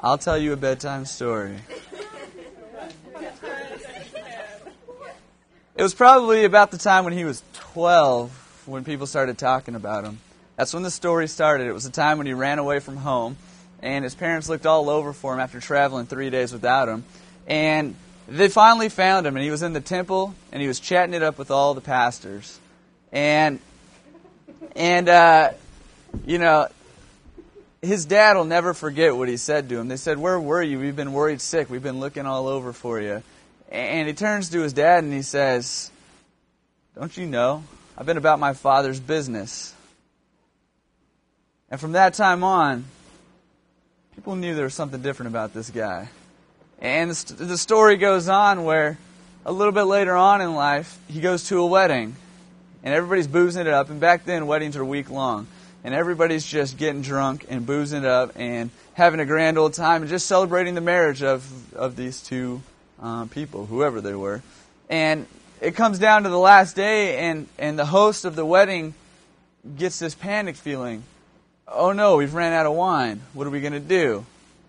I'll tell you a bedtime story. It was probably about the time when he was 12 when people started talking about him. That's when the story started. It was the time when he ran away from home, and his parents looked all over for him after traveling 3 days without him. And they finally found him, and he was in the temple, and he was chatting it up with all the pastors. And you know, his dad will never forget what he said to him. They said, "Where were you? We've been worried sick. We've been looking all over for you." And he turns to his dad and he says, "Don't you know? I've been about my Father's business." And from that time on, people knew there was something different about this guy. And the story goes on where a little bit later on in life, he goes to a wedding. And everybody's boozing it up. And back then, weddings are week long. And everybody's just getting drunk and boozing it up and having a grand old time and just celebrating the marriage of these two people, whoever they were. And it comes down to the last day, and the host of the wedding gets this panic feeling. Oh no, we've ran out of wine. What are we going to do?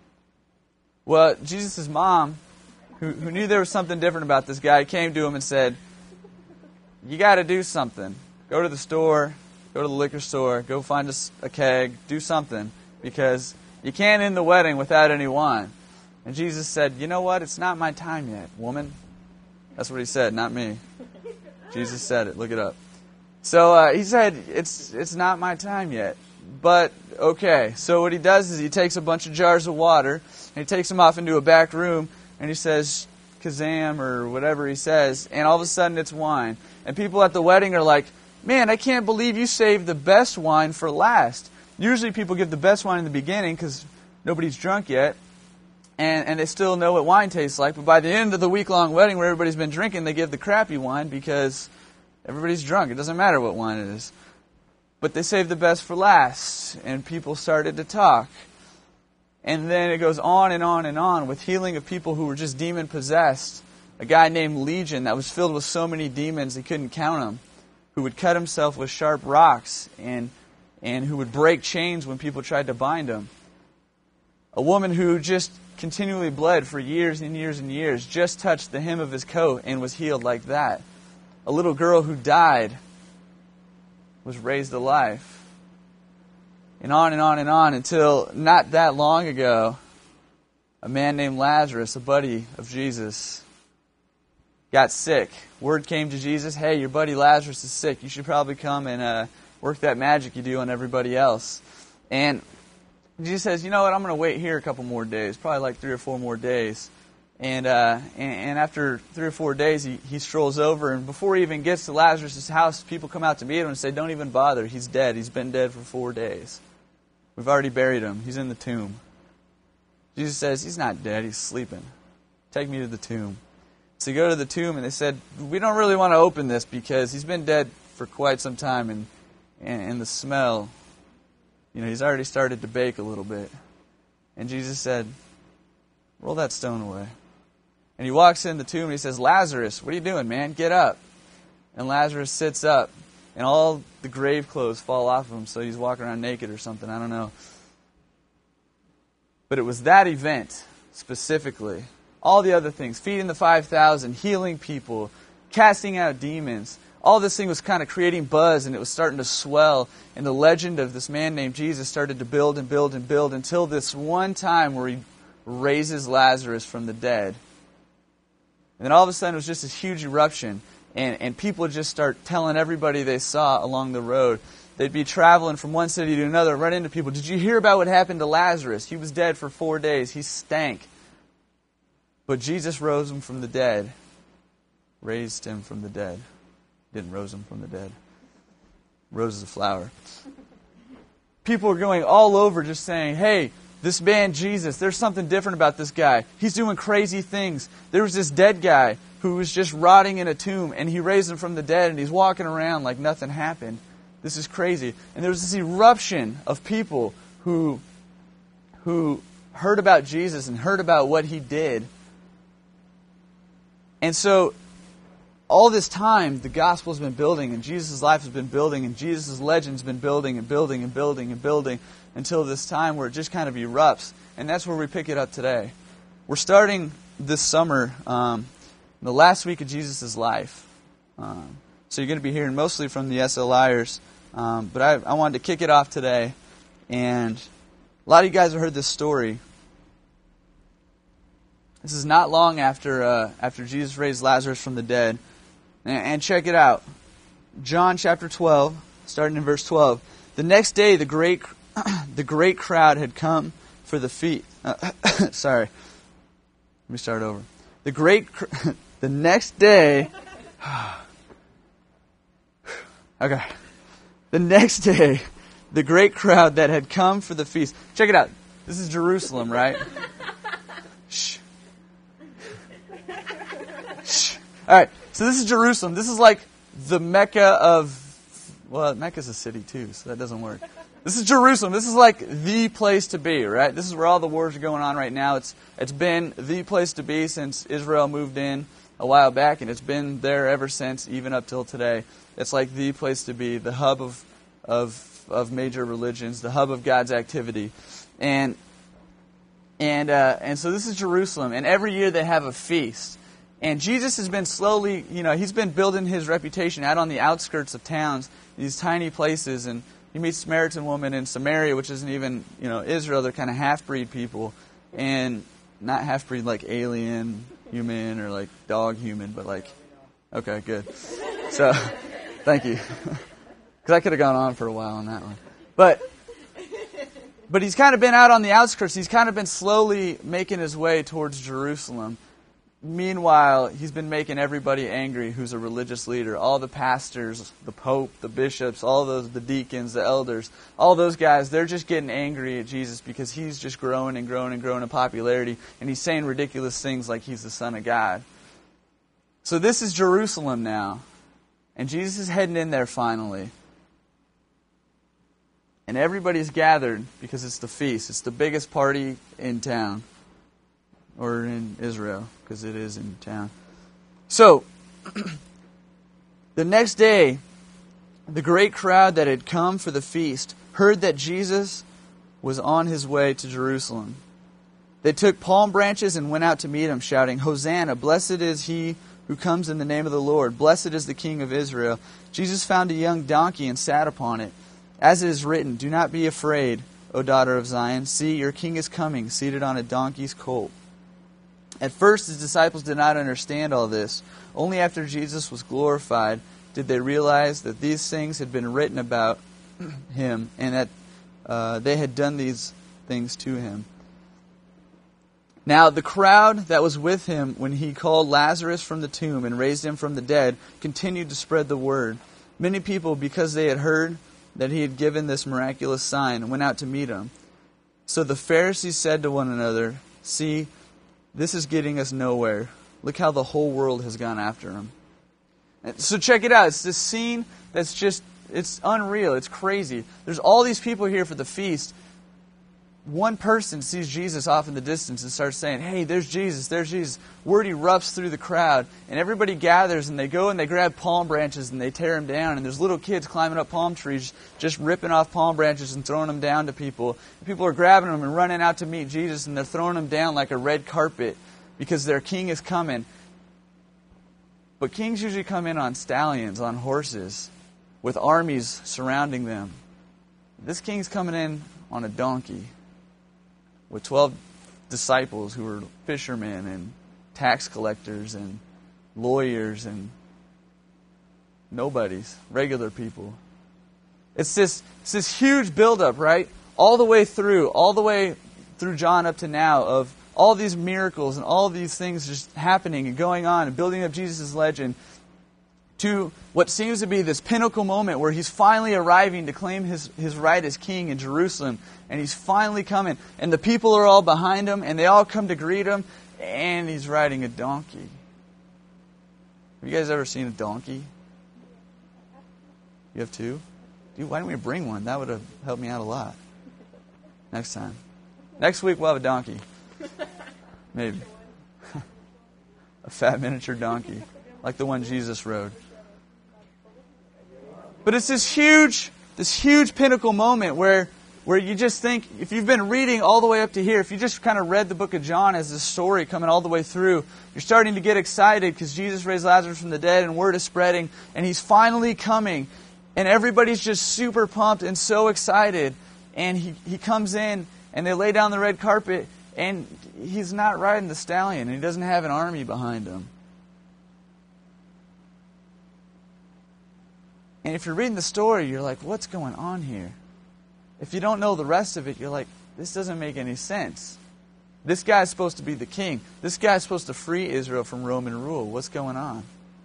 Well, Jesus' mom, who knew there was something different about this guy, came to him and said, "You got to do something. Go to the store, go to the liquor store, go find us a keg, do something, because you can't end the wedding without any wine." And Jesus said, "You know what? It's not my time yet, woman." That's what he said, not me. Jesus said it. Look it up. So he said, it's not my time yet. But, okay. So what he does is he takes a bunch of jars of water, and he takes them off into a back room, and he says, "Kazam," or whatever he says, and all of a sudden it's wine. And people at the wedding are like, "Man, I can't believe you saved the best wine for last." Usually people give the best wine in the beginning because nobody's drunk yet. And they still know what wine tastes like. But by the end of the week-long wedding where everybody's been drinking, they give the crappy wine because everybody's drunk. It doesn't matter what wine it is. But they saved the best for last. And people started to talk. And then it goes on and on and on with healing of people who were just demon-possessed. A guy named Legion that was filled with so many demons he couldn't count them. Who would cut himself with sharp rocks. And who would break chains when people tried to bind him. A woman who just continually bled for years and years and years, just touched the hem of his coat and was healed like that. A little girl who died was raised to life. And on and on and on until not that long ago, a man named Lazarus, a buddy of Jesus, got sick. Word came to Jesus, "Hey, your buddy Lazarus is sick. You should probably come and work that magic you do on everybody else." And Jesus says, "You know what, I'm going to wait here a couple more days, probably like 3 or 4 more days." And after 3 or 4 days, he strolls over, and before he even gets to Lazarus' house, people come out to meet him and say, "Don't even bother, he's dead. He's been dead for 4 days. We've already buried him. He's in the tomb." Jesus says, "He's not dead, he's sleeping. Take me to the tomb." So they go to the tomb, and they said, "We don't really want to open this because he's been dead for quite some time, and the smell, he's already started to bake a little bit." And Jesus said, "Roll that stone away." And he walks in the tomb and he says, "Lazarus, what are you doing, man? Get up." And Lazarus sits up, and all the grave clothes fall off of him, so he's walking around naked or something, I don't know. But it was that event, specifically. All the other things, feeding the 5,000, healing people, casting out demons, all this thing was kind of creating buzz, and it was starting to swell. And the legend of this man named Jesus started to build and build and build until this one time where he raises Lazarus from the dead. And then all of a sudden it was just this huge eruption. And people just start telling everybody they saw along the road. They'd be traveling from one city to another, run into people. "Did you hear about what happened to Lazarus? He was dead for 4 days. He stank. But Jesus rose him from the dead." Raised him from the dead. Didn't rose him from the dead. Rose is a flower. People are going all over just saying, "Hey, this man Jesus, there's something different about this guy. He's doing crazy things. There was this dead guy who was just rotting in a tomb, and he raised him from the dead, and he's walking around like nothing happened. This is crazy." And there was this eruption of people who heard about Jesus and heard about what he did. And so all this time, the gospel's been building, and Jesus' life has been building, and Jesus' legend's been building and building and building and building until this time where it just kind of erupts. And that's where we pick it up today. We're starting this summer, the last week of Jesus' life. So you're going to be hearing mostly from the SLIers. But I wanted to kick it off today. And a lot of you guys have heard this story. This is not long after Jesus raised Lazarus from the dead. And check it out. John chapter 12, starting in verse 12. The next day, the great crowd had come for the feast. Sorry. Let me start over. The next day. Okay. The next day, the great crowd that had come for the feast. Check it out. This is Jerusalem, right? Shh. Shh. All right. So this is Jerusalem. This is like the Mecca of... Well, Mecca's a city too, so that doesn't work. This is Jerusalem. This is like the place to be, right? This is where all the wars are going on right now. It's been the place to be since Israel moved in a while back, and it's been there ever since, even up till today. It's like the place to be, the hub of major religions, the hub of God's activity. And so this is Jerusalem, and every year they have a feast. And Jesus has been slowly, he's been building his reputation out on the outskirts of towns, these tiny places, and he meets a Samaritan woman in Samaria, which isn't even, Israel. They're kind of half-breed people, and not half-breed like alien human or like dog human, but like, okay, good. So, thank you. Because I could have gone on for a while on that one. But he's kind of been out on the outskirts. He's kind of been slowly making his way towards Jerusalem. Meanwhile, he's been making everybody angry who's a religious leader. All the pastors, the pope, the bishops, all those, the deacons, the elders, all those guys, they're just getting angry at Jesus because he's just growing and growing and growing in popularity, and he's saying ridiculous things like he's the Son of God. So this is Jerusalem now, and Jesus is heading in there finally. And everybody's gathered because it's the feast. It's the biggest party in town. Or in Israel, because it is in town. So, the next day, the great crowd that had come for the feast heard that Jesus was on his way to Jerusalem. They took palm branches and went out to meet him, shouting, "Hosanna, blessed is he who comes in the name of the Lord. Blessed is the King of Israel." Jesus found a young donkey and sat upon it. As it is written, "Do not be afraid, O daughter of Zion. See, your king is coming, seated on a donkey's colt." At first, his disciples did not understand all this. Only after Jesus was glorified did they realize that these things had been written about him and that they had done these things to him. Now, the crowd that was with him when he called Lazarus from the tomb and raised him from the dead continued to spread the word. Many people, because they had heard that he had given this miraculous sign, went out to meet him. So the Pharisees said to one another, "See, this is getting us nowhere. Look how the whole world has gone after him." So check it out. It's this scene that's just, it's unreal. It's crazy. There's all these people here for the feast. One person sees Jesus off in the distance and starts saying, "Hey, there's Jesus, there's Jesus." Word erupts through the crowd, and everybody gathers, and they go and they grab palm branches and they tear them down. And there's little kids climbing up palm trees, just ripping off palm branches and throwing them down to people. People are grabbing them and running out to meet Jesus, and they're throwing them down like a red carpet because their king is coming. But kings usually come in on stallions, on horses, with armies surrounding them. This king's coming in on a donkey, with 12 disciples who were fishermen and tax collectors and lawyers and nobodies, regular people. It's this huge buildup, right? All the way through John up to now, of all these miracles and all these things just happening and going on and building up Jesus' legend, to what seems to be this pinnacle moment where he's finally arriving to claim his right as king in Jerusalem. And he's finally coming. And the people are all behind him, and they all come to greet him, and he's riding a donkey. Have you guys ever seen a donkey? You have two? Dude, why didn't we bring one? That would have helped me out a lot. Next time. Next week we'll have a donkey. Maybe. A fat miniature donkey. like the one Jesus rode. But it's this huge pinnacle moment where you just think, if you've been reading all the way up to here, if you just kind of read the book of John as this story coming all the way through, you're starting to get excited because Jesus raised Lazarus from the dead and word is spreading and He's finally coming. And everybody's just super pumped and so excited. And he comes in and they lay down the red carpet and He's not riding the stallion and He doesn't have an army behind Him. And if you're reading the story, you're like, what's going on here? If you don't know the rest of it, you're like, this doesn't make any sense. This guy's supposed to be the king. This guy's supposed to free Israel from Roman rule. What's going on?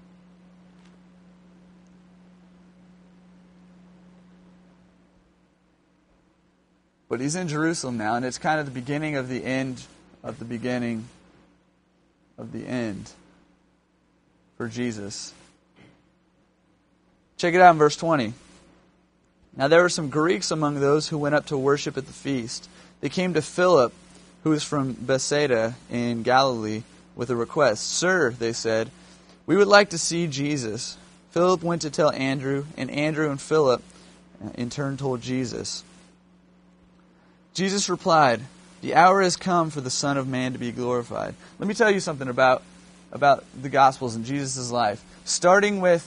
But He's in Jerusalem now, and it's kind of the beginning of the end of the beginning of the end for Jesus. Check it out in verse 20. Now there were some Greeks among those who went up to worship at the feast. They came to Philip, who was from Bethsaida in Galilee, with a request. Sir, they said, we would like to see Jesus. Philip went to tell Andrew, and Andrew and Philip in turn told Jesus. Jesus replied, the hour has come for the Son of Man to be glorified. Let me tell you something about the Gospels and Jesus' life. Starting with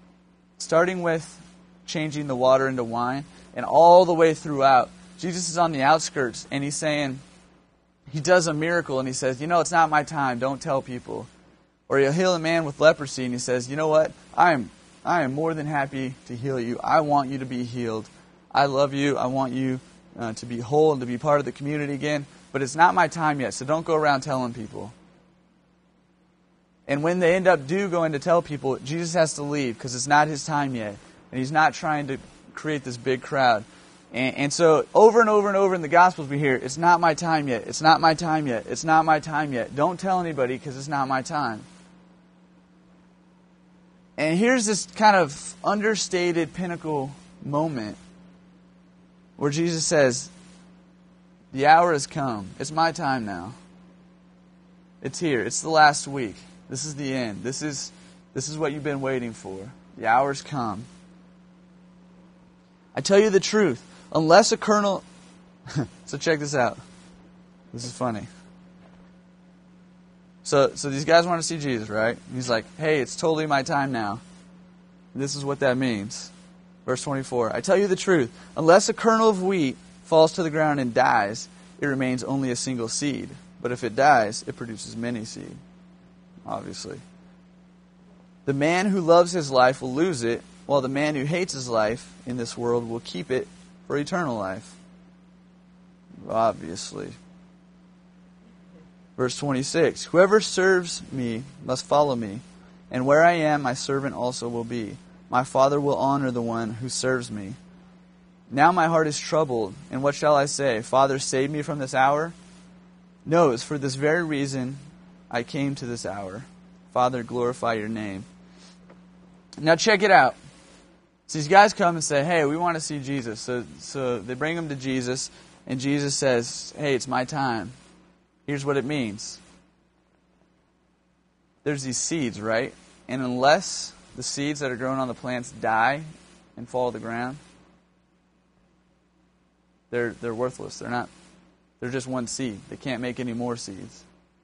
changing the water into wine, and all the way throughout, Jesus is on the outskirts, and He's saying, He does a miracle, and He says, it's not my time, don't tell people. Or He'll heal a man with leprosy, and He says, you know what, I am more than happy to heal you. I want you to be healed. I love you. I want you to be whole and to be part of the community again, but it's not my time yet, so don't go around telling people. And when they end up going to tell people, Jesus has to leave because it's not His time yet. And He's not trying to create this big crowd. And so over and over and over in the Gospels we hear, it's not my time yet, it's not my time yet, it's not my time yet. Don't tell anybody because it's not my time. And here's this kind of understated pinnacle moment where Jesus says, the hour has come. It's my time now. It's here. It's the last week. This is the end. This is what you've been waiting for. The hour's come. I tell you the truth, unless a kernel... So check this out. This is funny. So these guys want to see Jesus, right? And He's like, hey, it's totally my time now. And this is what that means. Verse 24, I tell you the truth, unless a kernel of wheat falls to the ground and dies, it remains only a single seed. But if it dies, it produces many seed. Obviously. The man who loves his life will lose it, while the man who hates his life in this world will keep it for eternal life. Obviously. Verse 26, whoever serves me must follow me, and where I am, my servant also will be. My Father will honor the one who serves me. Now my heart is troubled, and what shall I say? Father, save me from this hour? No, it's for this very reason I came to this hour. Father, glorify your name. Now check it out. So these guys come and say, hey, we want to see Jesus. So they bring him to Jesus, and Jesus says, hey, it's my time. Here's what it means. There's these seeds, right? And unless the seeds that are growing on the plants die and fall to the ground, they're worthless. They're just one seed. They can't make any more seeds.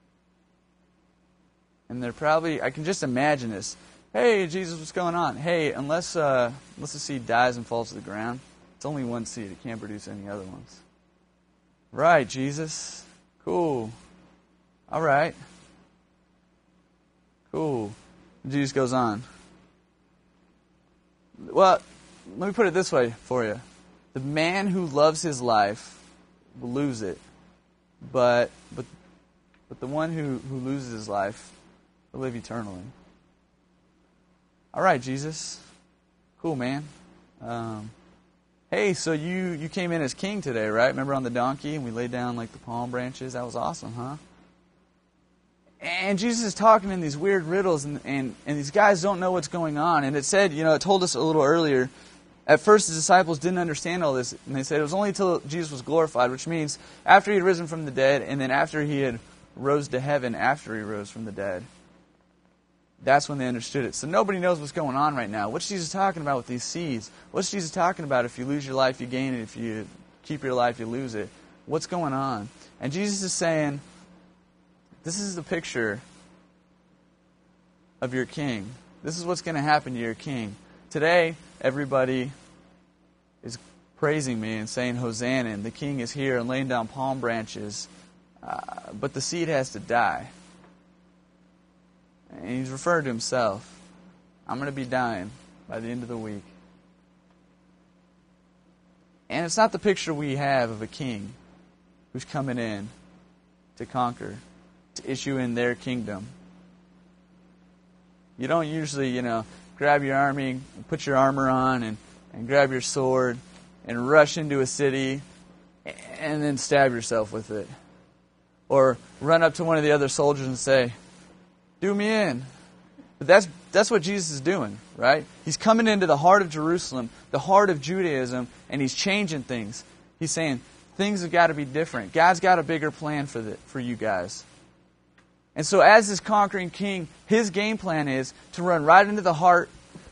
And they're probably, I can just imagine this. Hey, Jesus, what's going on? Hey, unless the seed dies and falls to the ground, it's only one seed. It can't produce any other ones. Right, Jesus. Cool. All right. Cool. And Jesus goes on. Well, let me put it this way for you. The man who loves his life will lose it. But the one who loses his life will live eternally. All right, Jesus. Cool, man. Hey, so you came in as king today, right? Remember on the donkey and we laid down like the palm branches? That was awesome, huh? And Jesus is talking in these weird riddles, and these guys don't know what's going on. And it said, it told us a little earlier, at first the disciples didn't understand all this. And they said it was only until Jesus was glorified, which means after he had risen from the dead, and then after he had rose to heaven after he rose from the dead. That's when they understood it. So nobody knows what's going on right now. What's Jesus talking about with these seeds? What's Jesus talking about if you lose your life, you gain it. If you keep your life, you lose it. What's going on? And Jesus is saying, this is the picture of your king. This is what's going to happen to your king. Today, everybody is praising me and saying, Hosanna, and the king is here, and laying down palm branches. But the seed has to die. And he's referred to himself. I'm going to be dying by the end of the week. And it's not the picture we have of a king who's coming in to conquer, to issue in their kingdom. You don't usually, grab your army, put your armor on, and grab your sword, and rush into a city, and then stab yourself with it. Or run up to one of the other soldiers and say, do me in. But that's what Jesus is doing, right? He's coming into the heart of Jerusalem, the heart of Judaism, and he's changing things. He's saying, things have got to be different. God's got a bigger plan for you guys. And so as this conquering king, his game plan is to run right into the heart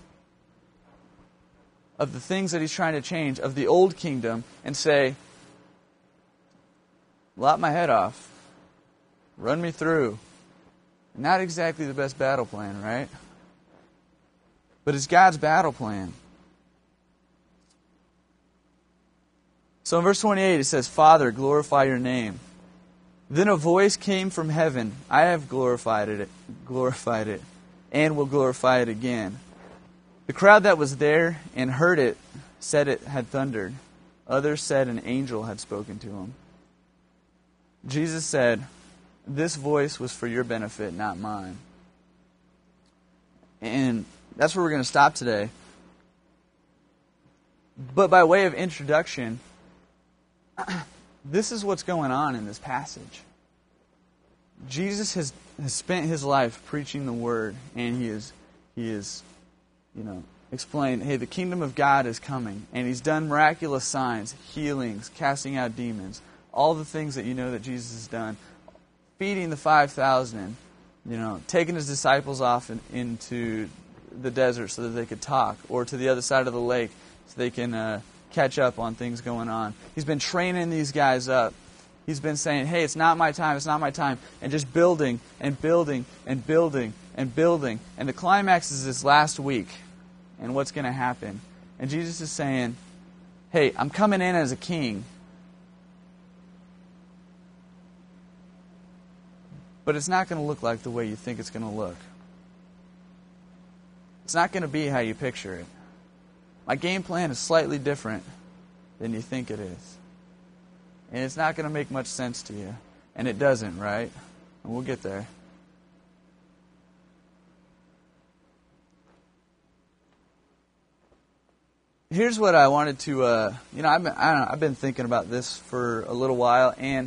of the things that he's trying to change, of the old kingdom, and say, lop my head off. Run me through. Not exactly the best battle plan, right? But it's God's battle plan. So in verse 28 it says, Father, glorify your name. Then a voice came from heaven. I have glorified it, and will glorify it again. The crowd that was there and heard it said it had thundered. Others said an angel had spoken to him. Jesus said, this voice was for your benefit, not mine. And that's where we're going to stop today. But by way of introduction, this is what's going on in this passage. Jesus has spent his life preaching the word, and he is explained, hey, the kingdom of God is coming. And he's done miraculous signs, healings, casting out demons, all the things that you know that Jesus has done. Feeding the 5,000, taking his disciples off into the desert so that they could talk, or to the other side of the lake so they can catch up on things going on. He's been training these guys up. He's been saying, hey, it's not my time, and just building and building and building and building. And the climax is this last week and what's going to happen. And Jesus is saying, hey, I'm coming in as a king. But it's not going to look like the way you think it's going to look. It's not going to be how you picture it. My game plan is slightly different than you think it is. And it's not going to make much sense to you. And it doesn't, right? And we'll get there. Here's what I wanted to, I've been thinking about this for a little while, and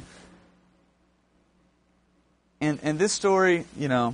this story,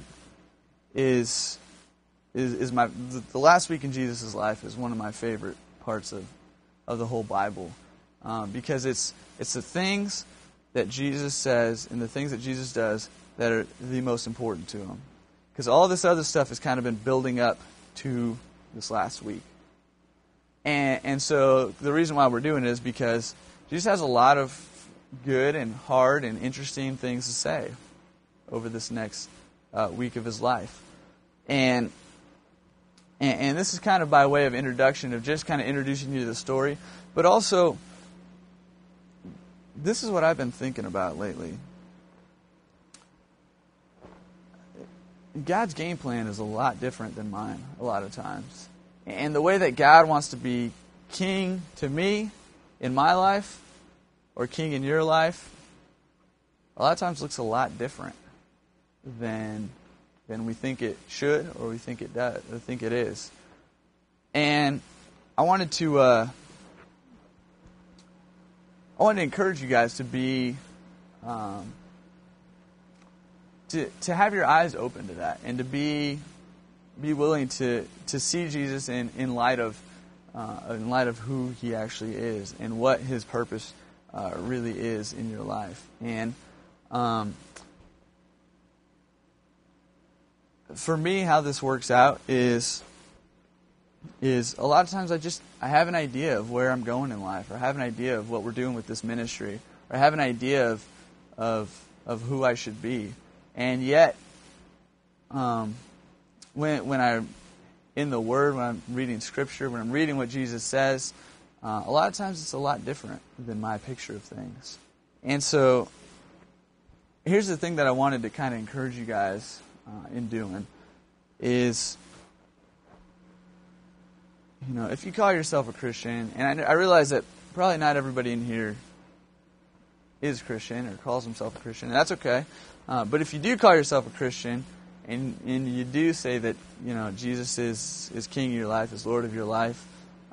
is the last week in Jesus' life is one of my favorite parts of the whole Bible, because it's the things that Jesus says and the things that Jesus does that are the most important to him. Because all this other stuff has kind of been building up to this last week. And so the reason why we're doing it is because Jesus has a lot of good and hard and interesting things to say over this next week of his life. And this is kind of by way of introduction, of just kind of introducing you to the story. But also, this is what I've been thinking about lately. God's game plan is a lot different than mine a lot of times. And the way that God wants to be king to me in my life, or king in your life, a lot of times looks a lot different than we think it should, or we think it does, or think it is. And I wanted to encourage you guys to be to have your eyes open to that, and to be willing to see Jesus in light of who he actually is and what his purpose really is in your life. And for me, how this works out is a lot of times I have an idea of where I'm going in life, or I have an idea of what we're doing with this ministry, or I have an idea of who I should be. And yet, when I'm in the Word, when I'm reading Scripture, when I'm reading what Jesus says, a lot of times it's a lot different than my picture of things. And so, here's the thing that I wanted to kind of encourage you guys in doing is, if you call yourself a Christian, and I realize that probably not everybody in here is Christian or calls himself a Christian, and that's okay. But if you do call yourself a Christian, and you do say that Jesus is King of your life, is Lord of your life,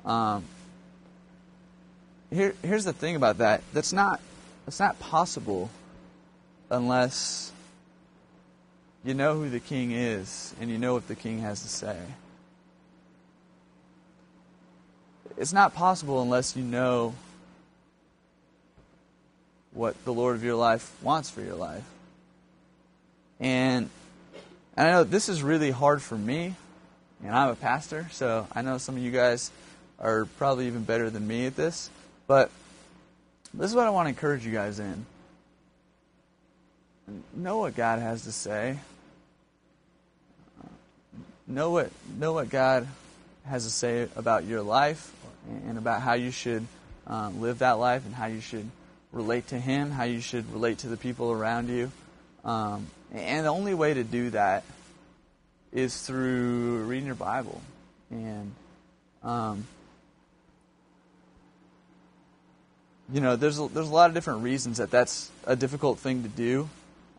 here's the thing about that. That's not possible unless you know who the King is and you know what the King has to say. It's not possible unless you know what the Lord of your life wants for your life. And I know this is really hard for me, and I'm a pastor, so I know some of you guys are probably even better than me at this, but this is what I want to encourage you guys in. Know what God has to say. Know what God has to say about your life and about how you should live that life and how you should relate to Him, how you should relate to the people around you. And the only way to do that is through reading your Bible. And, there's a lot of different reasons that's a difficult thing to do.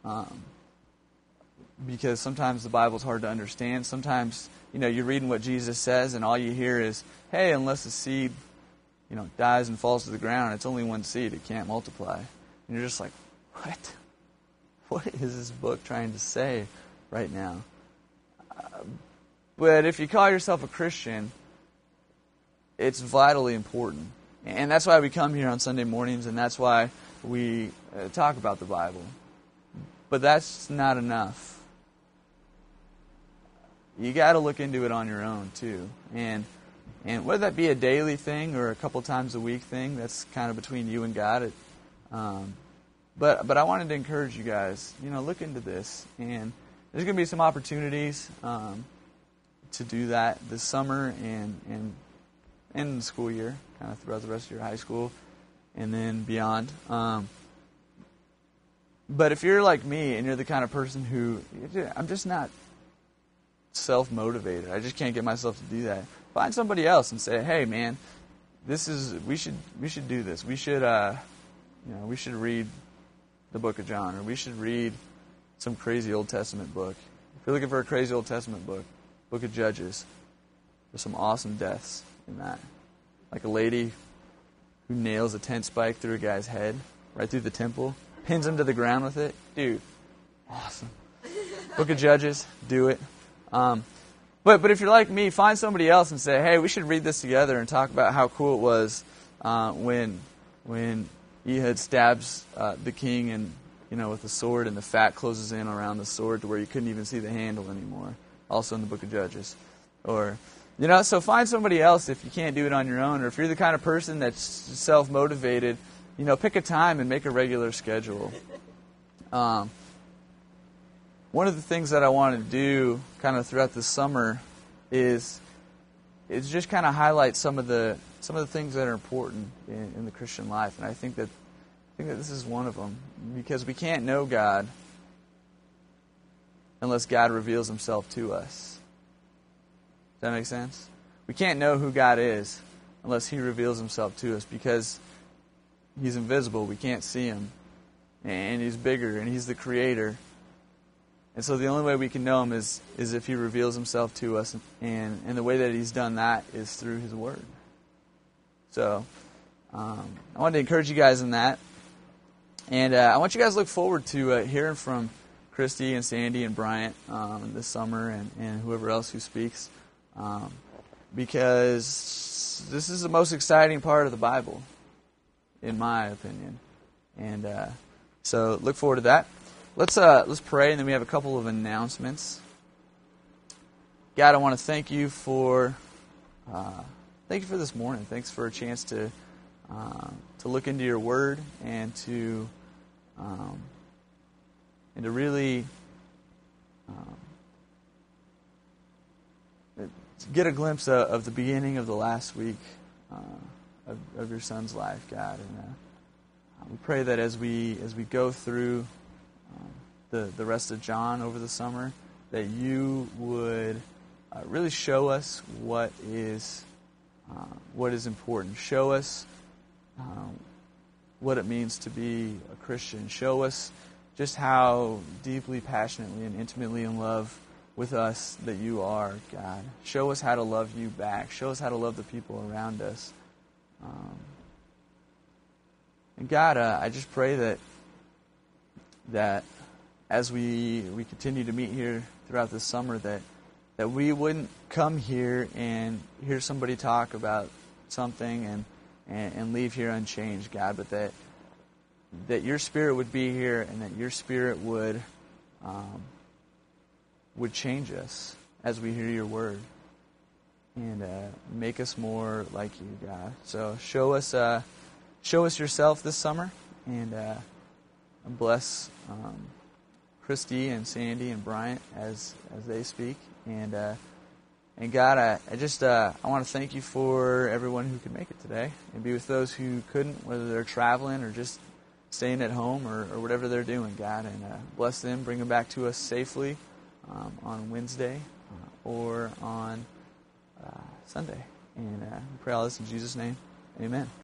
Because sometimes the Bible's hard to understand. Sometimes, you're reading what Jesus says and all you hear is, hey, unless the seed, dies and falls to the ground, it's only one seed, it can't multiply. And you're just like, what? What is this book trying to say right now? But if you call yourself a Christian, it's vitally important. And that's why we come here on Sunday mornings, and that's why we talk about the Bible. But that's not enough. You got to look into it on your own too, and whether that be a daily thing or a couple times a week thing, that's kind of between you and God. But I wanted to encourage you guys, look into this, and there's going to be some opportunities to do that this summer and in the school year, kind of throughout the rest of your high school, and then beyond. But if you're like me and you're the kind of person who, I'm just not self-motivated, I just can't get myself to do that, find somebody else and say, hey man, we should do this. We should read the book of John, or we should read some crazy Old Testament book. If you're looking for a crazy Old Testament book, Book of Judges, there's some awesome deaths in that. Like a lady who nails a tent spike through a guy's head, right through the temple, pins him to the ground with it. Dude, awesome. Book of Judges, do it. But if you're like me, find somebody else and say, hey, we should read this together and talk about how cool it was when Ehud stabs the king and with the sword, and the fat closes in around the sword to where you couldn't even see the handle anymore. Also in the Book of Judges. Or so find somebody else if you can't do it on your own, or if you're the kind of person that's self-motivated, pick a time and make a regular schedule. One of the things that I want to do kind of throughout the summer is just kind of highlight some of the things that are important in the Christian life, and I think that this is one of them, because we can't know God unless God reveals Himself to us. Does that make sense? We can't know who God is unless He reveals Himself to us, because He's invisible. We can't see Him, and He's bigger, and He's the Creator. And so the only way we can know Him is if He reveals Himself to us, and the way that He's done that is through His Word. So I wanted to encourage you guys in that. And I want you guys to look forward to hearing from Christy and Sandy and Bryant this summer, and whoever else who speaks, because this is the most exciting part of the Bible, in my opinion. And so look forward to that. Let's pray, and then we have a couple of announcements. God, I want to thank you for this morning. Thanks for a chance to look into your Word and to really get a glimpse of the beginning of the last week of your Son's life, God. And we pray that as we go through the rest of John over the summer, that you would really show us what is important. Show us what it means to be a Christian. Show us just how deeply, passionately, and intimately in love with us that you are, God. Show us how to love you back. Show us how to love the people around us. And God, I just pray that as we continue to meet here throughout this summer, that we wouldn't come here and hear somebody talk about something and leave here unchanged, God, but that your Spirit would be here and that your Spirit would change us as we hear your word and make us more like you, God. So show us yourself this summer, and bless Christy and Sandy and Bryant as they speak. And God, I want to thank you for everyone who could make it today, and be with those who couldn't, whether they're traveling or just staying at home or whatever they're doing, God. And bless them, bring them back to us safely on Wednesday or on Sunday. And we pray all this in Jesus' name. Amen.